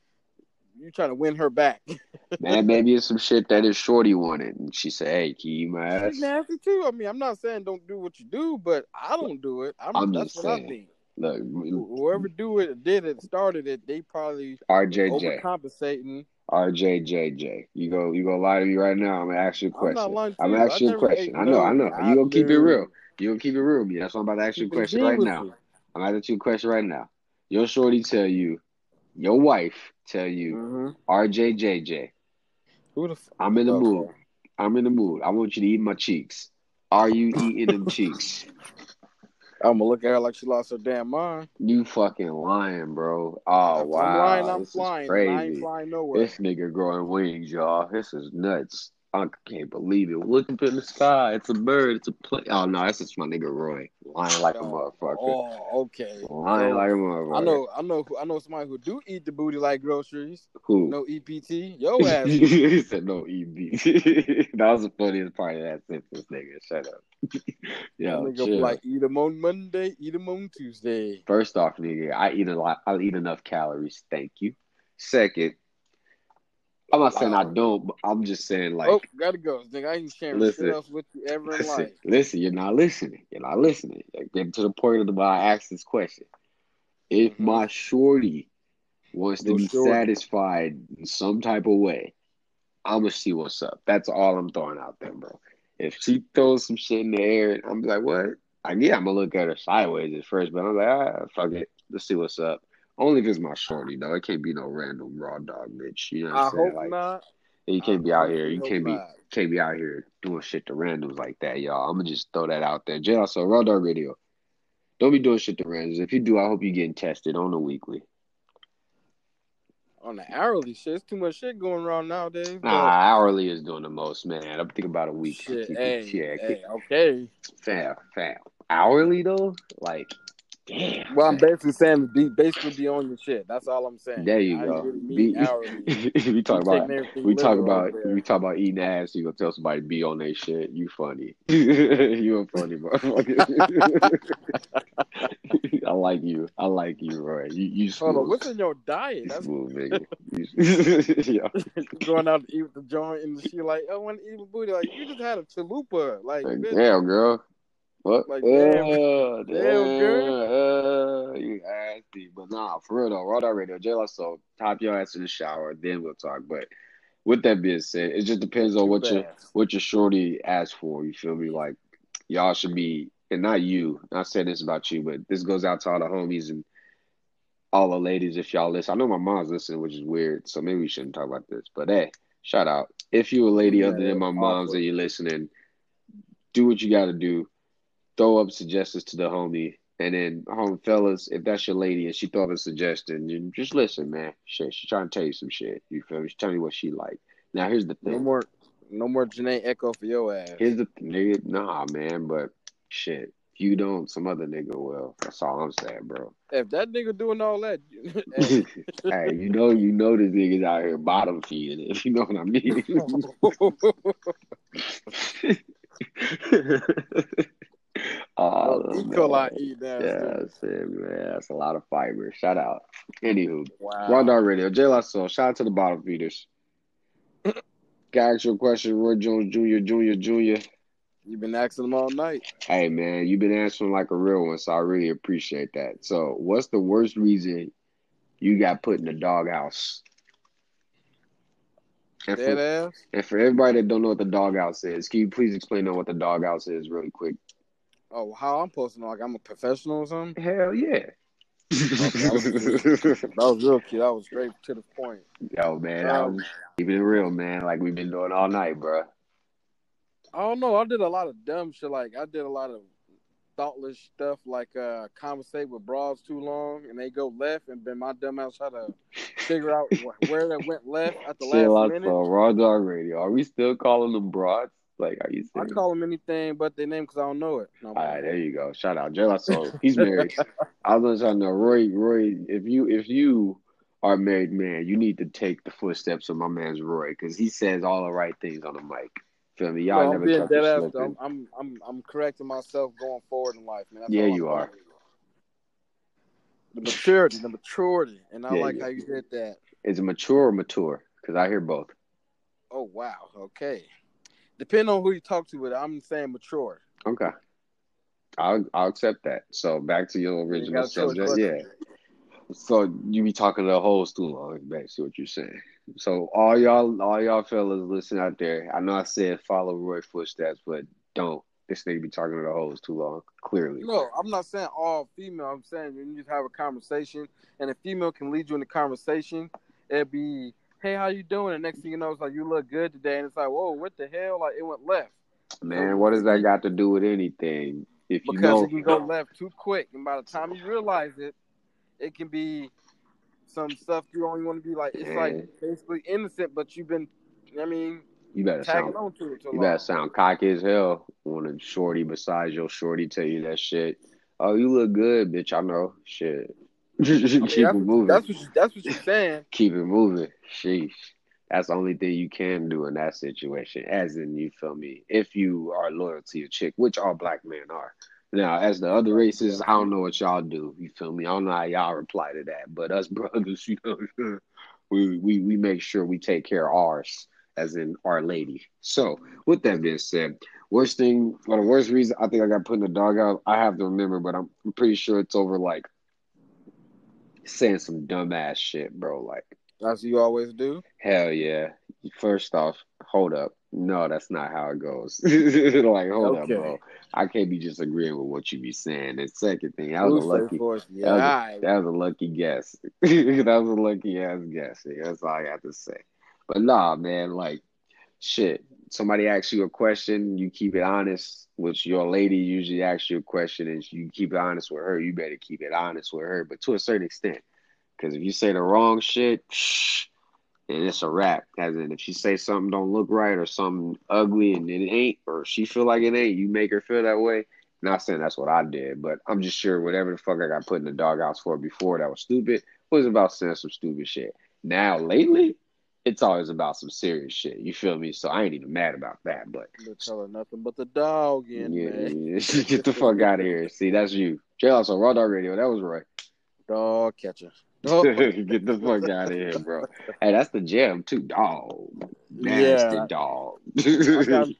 to win her back. Man, maybe it's some shit that his shorty wanted, and she said, "Hey, can you eat my ass?" She's nasty too. I mean, I'm not saying don't do what you do, but I don't do it. That's what I think. Look, whoever started it, they probably RJJ overcompensating. RJJJ, you go lie to me right now. I'm gonna ask you a question. I'm not lying to I'm you. gonna ask you a question. I know. You gonna keep it real. You gonna keep it real with me. That's why I'm about to ask you a question right now. I'm gonna ask you a question right now. Your shorty tell you, your wife tell you, RJJJ. I'm in the mood. I'm in the mood. I want you to eat my cheeks. Are you eating them cheeks? I'm gonna look at her like she lost her damn mind. You fucking lying, bro. Oh, wow. I'm lying, I'm flying. Crazy. I ain't flying nowhere. This nigga growing wings, y'all. This is nuts. I can't believe it. Look up in the sky. It's a bird. It's a plane. Oh, no, that's just my nigga Roy. Lying like a motherfucker. Oh, okay. Lying like a motherfucker. I know somebody who do eat the booty like groceries. Who? No EPT. Yo ass. He said no EPT. That was the funniest part of that sentence, nigga. Shut up. Yo, nigga like eat them on Monday, eat them on Tuesday. First off, nigga, I eat enough calories. Thank you. Second, I'm not saying I don't, but I'm just saying like. Oh, gotta go. Nigga, I ain't sharing shit else with you ever in life. Listen, you're not listening. Getting to the point of why I asked this question. If my shorty wants to be satisfied in some type of way, I'm gonna see what's up. That's all I'm throwing out there, bro. If she throws some shit in the air, I'm like, what? I'm gonna look at her sideways at first, but I'm like, fuck it. Let's see what's up. Only if it's my shorty, though. It can't be no random raw dog bitch. You know what I'm saying? I hope not. You can't be out here. You can't be out here doing shit to randoms like that, y'all. I'm gonna just throw that out there. J. Also, raw dog radio. Don't be doing shit to randoms. If you do, I hope you're getting tested on the weekly. On the hourly shit, it's too much shit going around nowadays. Hourly is doing the most, man. I'm thinking about a week. Shit, okay. Fam. Hourly though, like. Damn. Well, I'm basically saying be on your shit. That's all I'm saying. There you go. We talk about eating ass. You gonna tell somebody to be on their shit? You funny. You a funny motherfucker. I like you, Roy. You hold on. What's in your diet? That's smooth, nigga. Going out to eat with the joint and she like, I want to eat with booty. Like you just had a chalupa. Like damn, girl. What? Like, damn, damn, girl. You nasty. But nah, for real though, Raw Dog Radio, J Lo, so top your ass in the shower, then we'll talk. But with that being said, it just depends on Two baths. what your shorty asks for. You feel me? Like y'all should be, and not you. Not saying this about you, but this goes out to all the homies and all the ladies if y'all listen. I know my mom's listening, which is weird, so maybe we shouldn't talk about this. But hey, shout out. If you a lady Yeah, other than that's my mom's awkward. and you're listening, do what you got to do. Throw up suggestions to the homie. And then, home fellas, if that's your lady and she throw up a suggestion, you just listen, man. Shit, she's trying to tell you some shit. You feel me? She's telling you what she like. Now, here's the No thing. more, no more Janae Echo for your ass. Here's the nigga. Nah, man, but shit. If you don't, some other nigga will. That's all I'm saying, bro. If that nigga doing all that, hey. Hey, you know this nigga's out here bottom feeding, if you know what I mean. Oh, Oh E. man. coli eat nasty. Yeah, that's it, man. That's a lot of fiber. Shout out. Anywho, Raw Wow. Dog Radio, J Lasso. Shout out to the bottom feeders. Got ask you a question, Roy Jones Jr. You've been asking them all night. Hey man, you've been answering like a real one, so I really appreciate that. So, what's the worst reason you got put in the doghouse? And Dead for ass. and for everybody that don't know what the doghouse is, can you please explain on what the doghouse is really quick? Oh, how I'm posting like I'm a professional or something? Hell yeah. Okay, that was real cute. That was straight to the point. Yo, man, I was keeping it real, man. Like we've been doing all night, bro. I don't know. I did a lot of dumb shit. Like I did a lot of thoughtless stuff, like conversate with bras too long, and they go left, and then my dumb ass try to figure out where they went left at the Chill last out, minute. so Raw Dog Radio. Are we still calling them broads? Like, are you I serious? call them anything but their name because I don't know it. No, All right, there you go. Shout out, Jay So he's married. I was trying to know, Roy. If you are a married man, you need to take the footsteps of my man's Roy because he says all the right things on the mic. Feel me? Y'all no, I'm never being catch him dead ass. slipping. I'm correcting myself going forward in life, man. That's Yeah, all you I'm are. doing. The maturity, and I Yeah, like yeah. how you did that. Is it mature or mature? Because I hear both. Oh wow, okay. Depending on who you talk to, but I'm saying mature. Okay, I'll accept that. So back to your You ain't original got a choice subject. but Yeah. So you be talking to the hoes too long, basically what you're saying. So all y'all fellas listen out there. I know I said follow Roy footsteps, but don't. This nigga be talking to the hoes too long. Clearly. No, I'm not saying all female. I'm saying when you just have a conversation, and a female can lead you in the conversation, it'd be, "Hey, how you doing?" And next thing you know, it's like, "You look good today," and it's like, "Whoa, what the hell?" Like it went left. So Man, what does that got to do with anything? If you because know, it can go left too quick, and by the time you realize it, it can be some stuff you don't even want to be like. It's like man, basically innocent, but you've been, I mean, you better tagging sound on to it too you better long. sound cocky as hell when a shorty besides your shorty tell you that shit. Oh, you look good, bitch. I know. Shit. I mean, Keep it moving. that's what you're saying. Keep it moving. Sheesh. That's the only thing you can do in that situation. As in, you feel me? If you are loyal to your chick, which all black men are. Now, as the other races, I don't know what y'all do. You feel me? I don't know how y'all reply to that. But us brothers, you know, we make sure we take care of ours, as in our lady. So, with that being said, worst thing, or the worst reason I think I got put in the doghouse, I have to remember, but I'm pretty sure it's over like saying some dumbass shit, bro. Like, As you always do. hell yeah. First off, hold up. No, that's not how it goes. Like, hold up, Okay. bro. I can't be just agreeing with what you be saying. And second thing, Who say first? Yeah, all right. that was a lucky guess. That was a lucky ass guess. That's all I got to say. But nah, man, like shit. Somebody asks you a question, you keep it honest, which your lady usually asks you a question and you keep it honest with her, you better keep it honest with her, but to a certain extent. Because if you say the wrong shit, and it's a wrap. As in, if she say something don't look right or something ugly and it ain't, or she feel like it ain't, you make her feel that way. Not saying that's what I did, but I'm just sure whatever the fuck I got put in the doghouse for before that was stupid was about saying some stupid shit. Now lately, it's always about some serious shit. You feel me? So I ain't even mad about that. But Don't tell her nothing but the dog in, man. yeah, get the fuck out of here. See, that's you. Jay also Raw Dog Radio. That was right. Dog catcher. Get the fuck out of here, bro. Hey, that's the jam too, dog. Nasty Yeah. dog. I got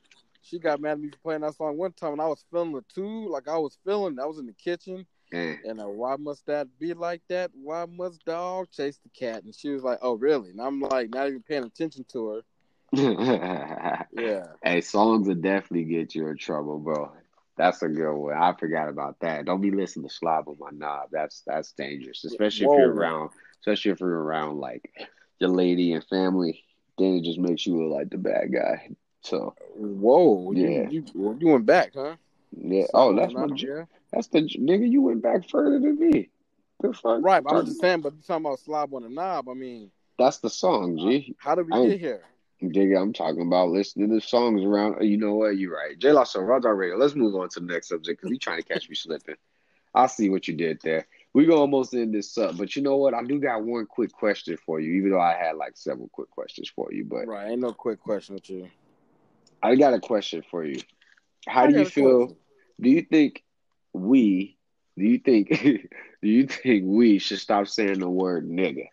She got mad at me for playing that song one time, and I was feeling it too. Like I was in the kitchen, and why must that be like that? Why must dog chase the cat? And she was like, "Oh, really?" And I'm like, not even paying attention to her. Yeah. Hey, songs will definitely get you in trouble, bro. That's a good one. I forgot about that. Don't be listening to Slob on my knob. That's dangerous, Whoa. especially if you're around like your lady and family. Then it just makes you look like the bad guy. So Whoa. yeah, You went back, huh? yeah. Oh, Slob on the knob, yeah. that's the nigga. You went back further than me. The fuck Right, you but I'm talking just about? saying. But you talking about slob on the knob? I mean, That's the song, G. how did we I ain't get here? Nigga, I'm talking about listening to songs around. You know what? You're right. J. La Soul, Roger Radio. Let's move on to the next subject because he's trying to catch me slipping. I see what you did there. We gonna almost end this up, but you know what? I do got one quick question for you, even though I had like several quick questions for you. But Right, ain't no quick question with you. I got a question for you. How I do you got a feel? question. Do you think we? Do you think? do you think we should stop saying the word nigga?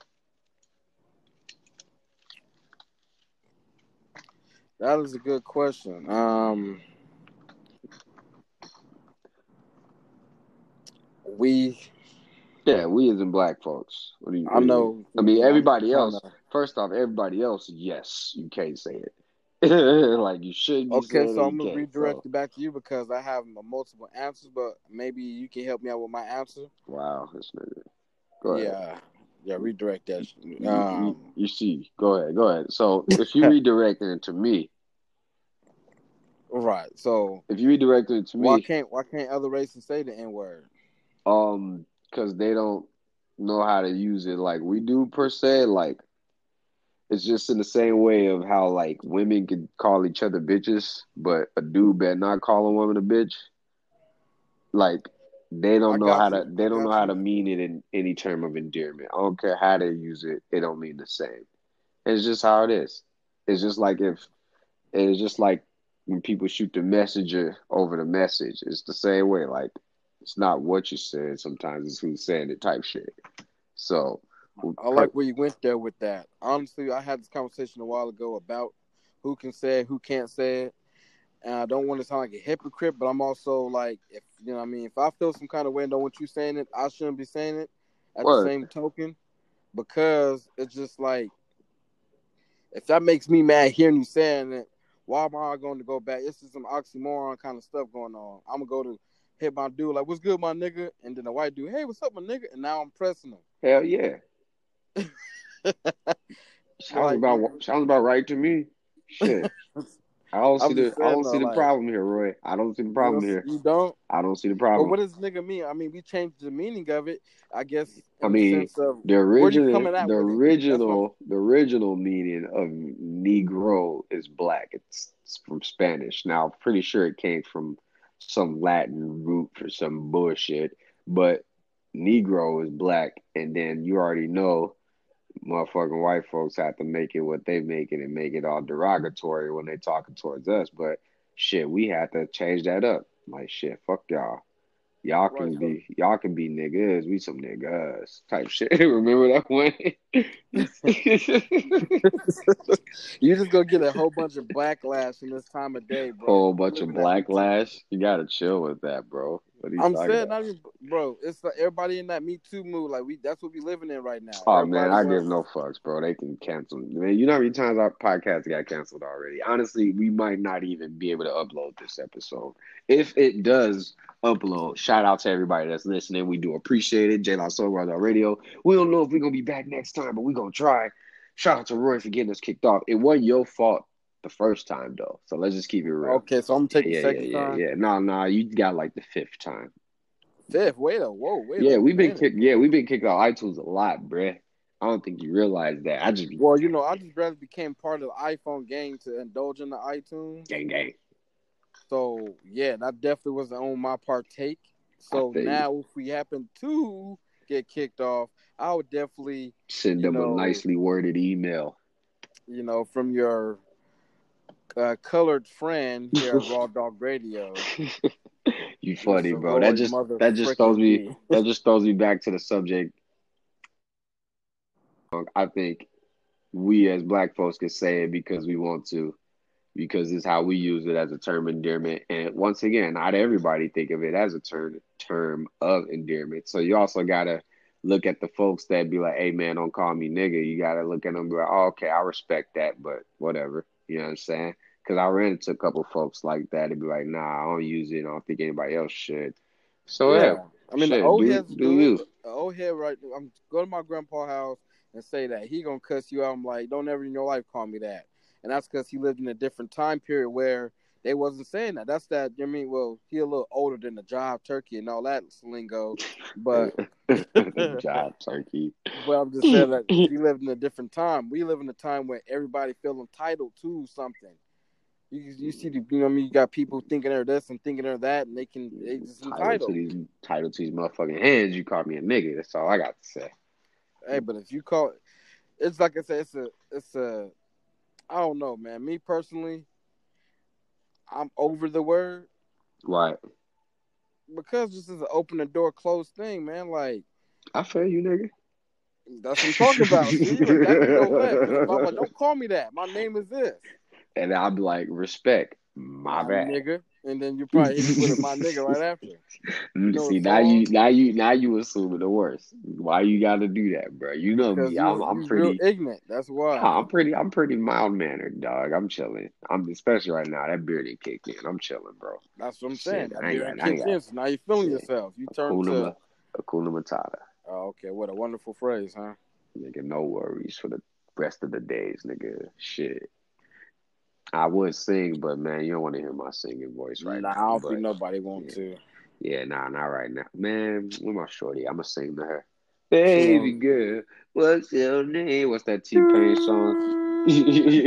That is a good question. We, Yeah, we as in black folks. What do you? I know. I I mean, mean, I'm everybody trying else. to. First off, everybody else, yes, you can't say it. Like you should be Okay, saying so it, I'm you gonna can't. redirect So it back to you because I have multiple answers, but maybe you can help me out with my answer. wow, this nigga. Go ahead. Yeah, yeah, redirect that. You see, go ahead, go ahead. So if you redirect it to me, Right. So if you redirect it to me, why can't other races say the N word? because they don't know how to use it like we do per se. Like it's just in the same way of how like women can call each other bitches, but a dude better not call a woman a bitch. Like I got you. I they don't know got how to you. mean it in any term of endearment. I don't care how they use it, it don't mean the same. It's just how it is. It's just like if it's just like when people shoot the messenger over the message. It's the same way. Like it's not what you said, sometimes it's who's saying it type shit. So I like where you went there with that. Honestly, I had this conversation a while ago about who can say it, who can't say it. And I don't want to sound like a hypocrite, but I'm also like, if you know what I mean, if I feel some kind of way and don't want you saying it, I shouldn't be saying it at the word. same token. Because it's just like if that makes me mad hearing you saying it, why am I going to go back? This is some oxymoron kind of stuff going on. I'm gonna go to hit my dude like, "What's good, my nigga?" And then the white dude, "Hey, what's up, my nigga?" And now I'm pressing him. Hell yeah. Like, Sounds about right to me. Shit. I'm just I saying don't see though, the like, problem here, Roy. I don't see the problem here. you don't. I don't see the But problem. what does nigga mean? I mean, we changed the meaning of it, I guess, I in the mean, sense of where you coming at with it. That's what the original meaning of Negro is black. It's from Spanish. Now, I'm pretty sure it came from some Latin root for some bullshit, but Negro is black, and then you already know motherfucking white folks have to make it what they make it and make it all derogatory when they talking towards us. But shit, we had to change that up. Like shit, fuck y'all. right. So Y'all can be niggas. We some niggas type shit. Remember that one? you just gonna get a whole bunch of backlash in this time of day, bro. Whole We bunch live of in that Me Too. blacklash. You gotta chill with that, bro. What are you I'm talking saying, about? not even, bro. It's like everybody in that Me Too mood. Like that's what we living in right now. Oh man, Everybody I want. give no fucks, bro. They can cancel. Man, you know how many times our podcast got canceled already? Honestly, we might not even be able to upload this episode. If it does upload, shout out to everybody that's listening. We do appreciate it. J Law Soul Brother Radio. We don't know if we're gonna be back next time, but we're gonna try. Shout out to Roy for getting us kicked off. It wasn't your fault the first time though. So let's just keep it real. Okay, so I'm gonna take the Yeah, yeah, second yeah, time. yeah. No, you got like the fifth time. Fifth. Wait Yeah, a minute. we've been kicked off iTunes a lot, bruh. I don't think you realize that. I just be Well, you know, I just barely became part of the iPhone gang to indulge in the iTunes. gang gang. So yeah, that definitely was on my partake. I So feel you. now, if we happen to get kicked off, I would definitely, Send you them a know, nicely worded email. from your colored friend here at Raw Dog Radio, You funny, Mr. bro. Roy Mother Frickin' D. That just throws me back to the subject. I think we as black folks can say it because we want to. because it's how we use it as a term endearment. And once again, not everybody think of it as a term of endearment. So you also gotta look at the folks that be like, "Hey man, don't call me nigga." You gotta look at them and be like, "Oh, okay, I respect that, but whatever." You know what I'm saying? Because I ran into a couple folks like that and be like, "Nah, I don't use it. I don't think anybody else should." So yeah, Yeah, I mean the shit, old do heads do do it. you? The old head, right? I'm go to my grandpa's house and say that he gonna cuss you out. I'm like, don't ever in your life call me that, and that's because he lived in a different time period where they wasn't saying that. That's that. I mean, well, he a little older than the jive turkey and all that lingo, but Job turkey. but I'm just saying that he lived in a different time. We live in a time where everybody feel entitled to something. You see the you know what I mean you got people thinking they're this and thinking they're that and they just entitled. Title to these motherfucking hands. You call me a nigga. That's all I got to say. Hey, but if you call it's like I said, it's a I don't know, man. Me personally, I'm over the word Right. because this is an open the door closed thing, man. Like I feel you, nigga. that's what I'm talking about. See, like that can go left. If I'm like, don't call me that. My name is this. And I'll be like, respect. My My bad. nigga. And then you probably hit me with a my nigga right after. You know See, the song? now you assuming the worst. Why you gotta do that, bro? You know Because me. I'm you real pretty. ignorant. That's why. I'm pretty mild mannered, dog. I'm chilling. I'm especially right now. That beard ain't kicked in. I'm chilling, bro. That's what I'm saying. Shit, That beard kicks in, so now you're feeling shit. yourself. You turn Hakuna, to Hakuna Matata. oh, okay, what a wonderful phrase, huh? Nigga, no worries for the rest of the days, nigga. Shit. I would sing, but man, you don't want to hear my singing voice right Nah, I now. don't think But nobody want yeah, to. yeah, nah, not right now. Man, with my shorty, I'ma sing to her. So, Baby girl, what's your name? What's that T-Pain song? Is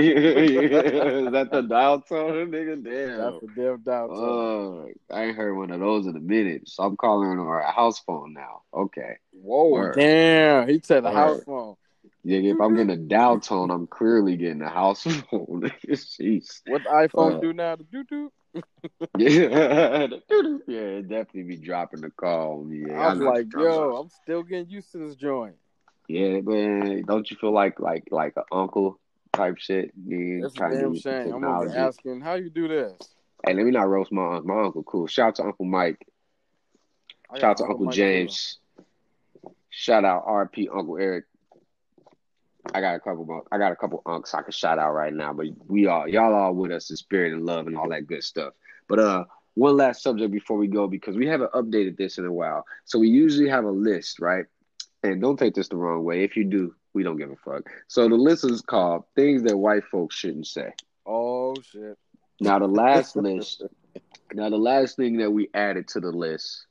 that the dial tone, nigga? that's Damn. a damn doubt tone. I ain't heard one of those in a minute. So I'm calling her a house phone now. Okay. Whoa, Word. damn! He said the house Word. phone. Yeah, if I'm getting a dial tone, I'm clearly getting a house phone. Jeez. What the iPhone Uh, do now? The doo doo. yeah. Yeah, it definitely be dropping the call. Yeah, I I'm know what you're like, talking yo, about. I'm still getting used to this joint. Yeah, man. Don't you feel like an uncle type shit? Yeah, That's a trying to damn use the shame. I'm gonna be technology. asking, how you do this? Hey, let me not roast my uncle. My uncle cool. Shout out to Uncle Mike. I got Shout an out to Uncle Uncle Mike too. James. Shout out RP Uncle Eric. I got a couple unks I can shout out right now, but y'all all with us in spirit and love and all that good stuff. But one last subject before we go because we haven't updated this in a while. So we usually have a list, right? And don't take this the wrong way. If you do, we don't give a fuck. So the list is called things that white folks shouldn't say. Oh shit. Now the last list, now the last thing that we added to the list,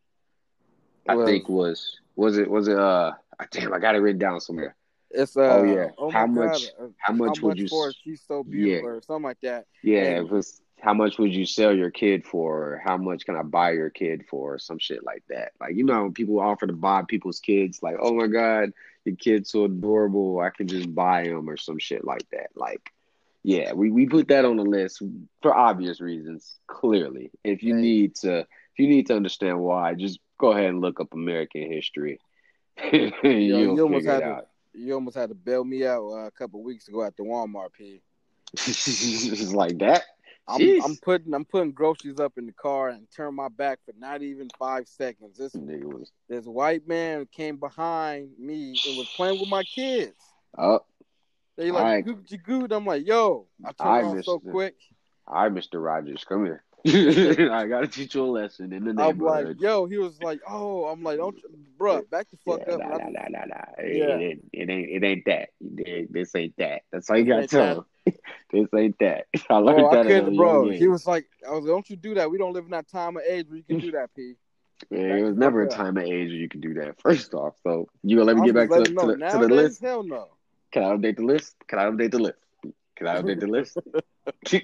I was think was it damn, I got it written down somewhere. it's Oh yeah. oh my god, How how much would much you for she's so yeah. beautiful or something like that. Yeah, And it was how much would you sell your kid for? Or how much can I buy your kid for? Or some shit like that. Like, people offer to buy people's kids, like, oh my God, your kid's so adorable, I can just buy him or some shit like that. Like, yeah, we put that on the list for obvious reasons, clearly. hey, If you need to understand why, just go ahead and look up American history. yo, You'll figure it out. you almost had to bail me out a couple weeks ago at the Walmart. P. It's like that. I'm Jeez. putting groceries up in the car and turn my back for not even 5 seconds. Nigga was This white man came behind me and was playing with my kids. up. They All like right. Gucci good. I'm like, yo, I turned around so quick. All right, Mr. Rogers, come here. I gotta teach you a lesson in the I'm like, neighborhood. yo, he was like, oh, I'm like, don't, bruh, back the fuck Yeah, up. And nah, I nah, just, nah, nah, nah. yeah, It ain't that. This ain't that. That's all you this gotta ain't that. tell him. This ain't that. I Bro, learned I that at a couldn't, young bro. He age. was like, I was, don't you do that. We don't live in that time of age where you can do that, P. Man, it Back the was fuck never a up. time of age where you can do that. First off, so you gonna let me I'm get just back to letting you know. to the Nowadays, list? hell no. Can I update the list? Can I update the list? Can I update the list? Can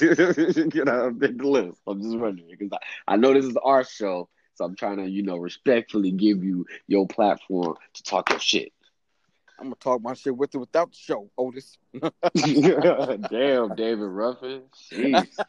I update the list? I'm just wondering because I know this is our show, so I'm trying to, respectfully give you your platform to talk your shit. I'm gonna talk my shit with or without the show, Otis. Damn, David Ruffin. Jeez.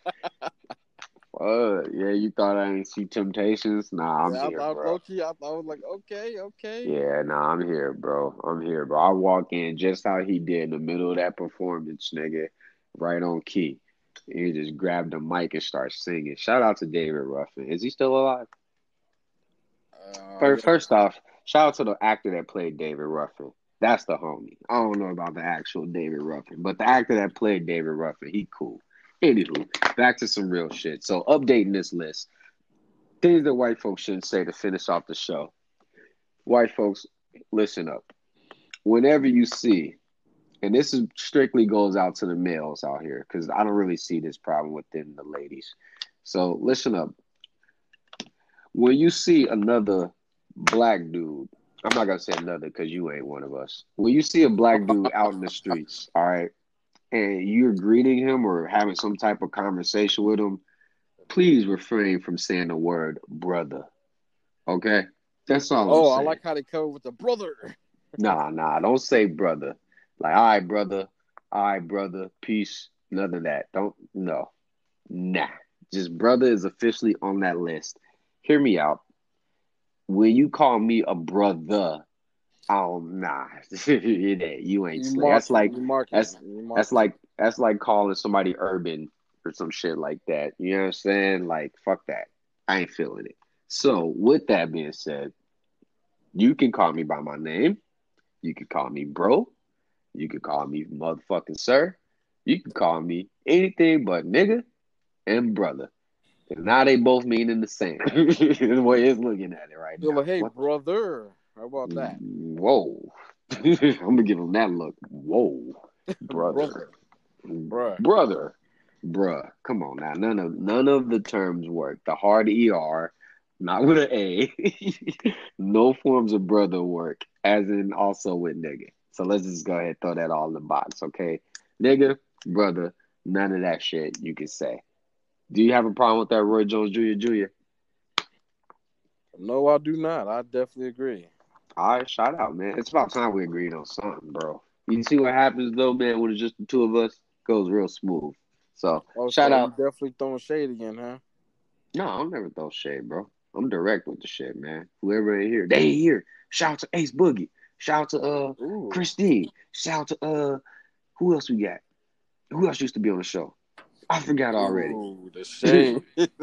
Yeah, you thought I didn't see Temptations? Nah, I'm Yeah, I here, thought bro. low key, I thought I was like, okay, okay. Yeah, nah, I'm here, bro. I'm here, bro. I walk in just how he did in the middle of that performance, nigga. Right on key. He just grabbed the mic and started singing. Shout out to David Ruffin. Is he still alive? Yeah. First off, shout out to the actor that played David Ruffin. That's the homie. I don't know about the actual David Ruffin, but the actor that played David Ruffin, he cool. Anywho, back to some real shit. So updating this list. Things that white folks shouldn't say to finish off the show. White folks, listen up. Whenever you see, and this is strictly goes out to the males out here, because I don't really see this problem within the ladies. So listen up. When you see another black dude, I'm not gonna say another because you ain't one of us. When you see a black dude out in the streets, all right, and you're greeting him or having some type of conversation with him, please refrain from saying the word brother. Okay? That's all I'm Oh, I saying. like how they cover with the brother. Nah, don't say brother. Like, all right, brother, peace, none of that. Don't, no, nah. Just brother is officially on that list. Hear me out. When you call me a brother, oh nah, it ain't. You ain't You slick. marking. You marking. That's You that's marking. like that's like calling somebody urban or some shit like that. You know what I'm saying? Like fuck that. I ain't feeling it. So with that being said, you can call me by my name. You can call me bro. You can call me motherfucking sir. You can call me anything but nigga and brother. And now they both meaning the same. The way it's looking at it right You're now. like, hey, What? brother. How about that, Whoa. I'm gonna give him that look. Whoa, brother, brother, bruh? brother, bruh. Come on now. None of the terms work. The hard er, not with an a. No forms of brother work, as in also with nigga. So let's just go ahead and throw that all in the box, okay? Nigga, brother, none of that shit you can say. Do you have a problem with that, Roy Jones Jr. Jr.? No, I do not. I definitely agree. All right, shout out, man. It's about time we agreed on something, bro. You see what happens though, man, when it's just the two of us? Goes real smooth. So Oh, shout so you out. definitely throwing shade again, huh? No, I'll never throw shade, bro. I'm direct with the shit, man. Whoever ain't here, they ain't here. Shout out to Ace Boogie. Shout out to Ooh, Christine. Shout out to who else we got? Who else used to be on the show? I forgot already. ooh, the shade.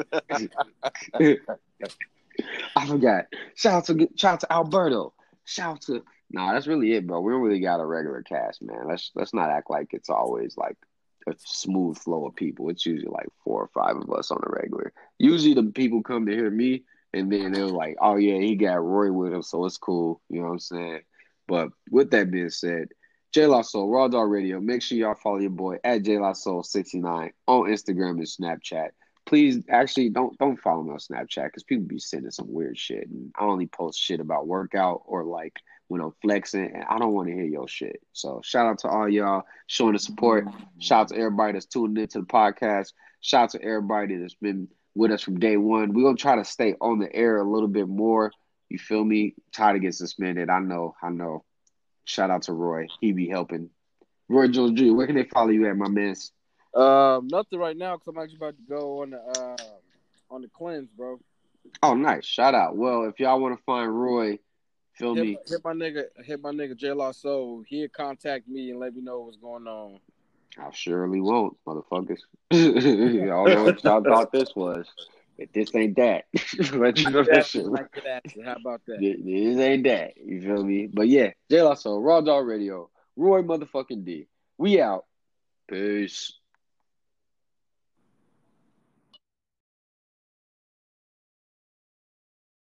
I forgot. Shout out to Alberto. Shout out to nah, that's really it, bro. We don't really got a regular cast, man. Let's not act like it's always like a smooth flow of people. It's usually like 4 or 5 of us on a regular. Usually the people come to hear me and then they're like, oh yeah, he got Roy with him, so it's cool. You know what I'm saying? But with that being said, J La Soul, Raw Dog Radio. Make sure y'all follow your boy at J La Soul 69 on Instagram and Snapchat. Please, actually, don't follow me on Snapchat because people be sending some weird shit, and I only post shit about workout or like when I'm flexing, and I don't want to hear your shit. So shout out to all y'all showing the support. Shout out to everybody that's tuning into the podcast. Shout out to everybody that's been with us from day one. We're gonna try to stay on the air a little bit more. You feel me? Try to get suspended. I know. Shout out to Roy. He be helping. Roy Jones Jr., where can they follow you at, my man? Nothing right now because I'm actually about to go on the cleanse, bro. Oh, nice. Shout out. Well, if y'all want to find Roy, feel me. Hit my nigga J Law Soul. He'll contact me and let me know what's going on. I surely won't, motherfuckers. Y'all know what y'all thought this was. If this ain't that, let you know that shit. Like it after. How about that? This ain't that. You feel me? But yeah, J Lasso, Raw Dog Radio, Roy motherfucking D. We out. Peace.